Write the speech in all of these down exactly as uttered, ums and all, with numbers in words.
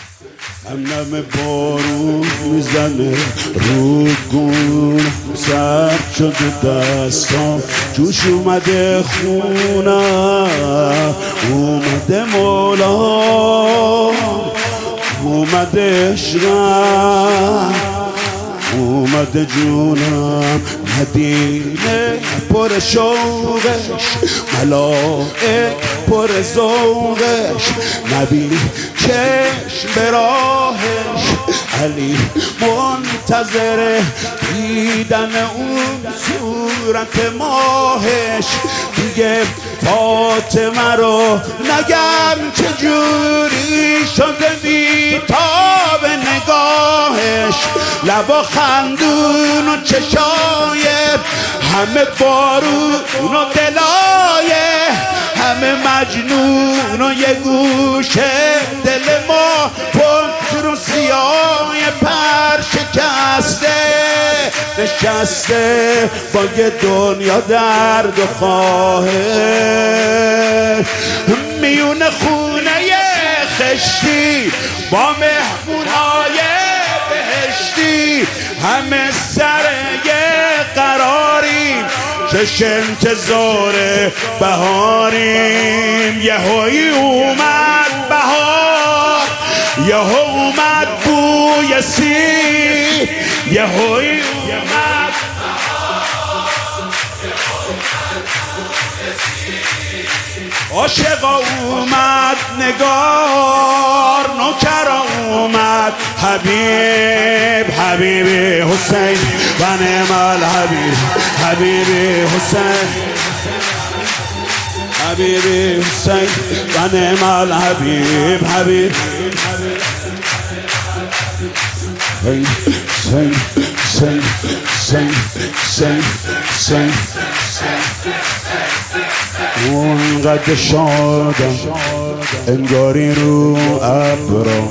هم نم بارون میزنه رو گون، سرد شده دستام، جوش اومده خونم، اومده مولا، اومده عشقم، اومده جونم. مدینه پر شوقش، ملائک پر ذوقش، نبی چشم به راهش، علی منتظر دیدن اون صورت ماهش. دیگه فاطمه رو نگم چجوری شده بیتاب نگاهش، لبا خندون و چشای همه بارون و دلایه، همه مجنون و یه گوشه دل ما پنت رو سیاه پر شکسته نشسته با یه دنیا درد و خواهه، میون خونه خشتی با مهمونای بهشتی، همه سر یه قراریم چش انتظار بهاریم. یهویی اومد بهار، یهو اومد بوی سی، یهویی اومد عاشقا اومد نگار، نوکرا اومد حبیب، حبیب حسین و نعم الحبیب، حبیب حسین، حبیب حسین و نعم الحبیب، حبیب حسین حسین حسین حسین حسین. اونقدر شادم انگاری رو ابرا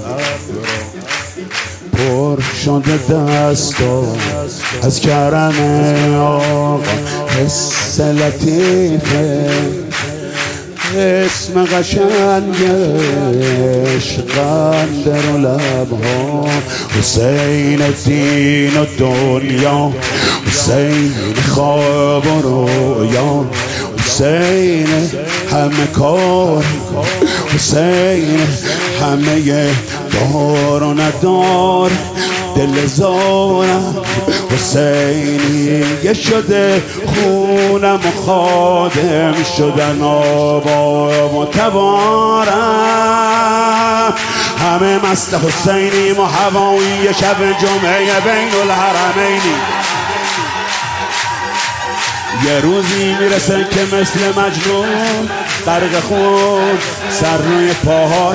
پر شده دستا از کرم آقا، حس لطیفه اسم قشنگش قندر و لبها، حسین دین و دنیا، حسین خواب و رویا، حسین همه کار، حسین همه دار و ندار، دل زارم حسینیه شده خونم و خادم شدن آبام و تبارم، همه مست حسینیم و هوایی شب جمعه بین الحرمینی. یه روزی میرسه که مثل مجنون غرق خون سر روی پاهاش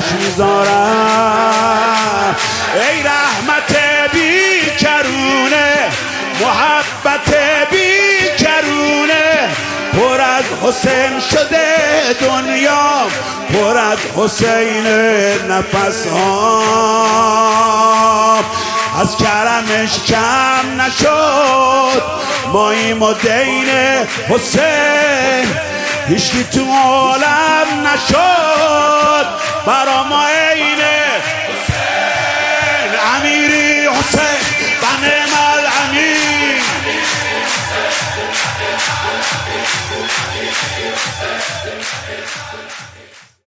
میذارم. ای رحمت بی کرونه، محبت بی کرونه، پر از حسین شده دنیا، پر از حسین نفس ها، از کرمش کم نشد ماییم و دین حسین، هیچکی تو عالم نشد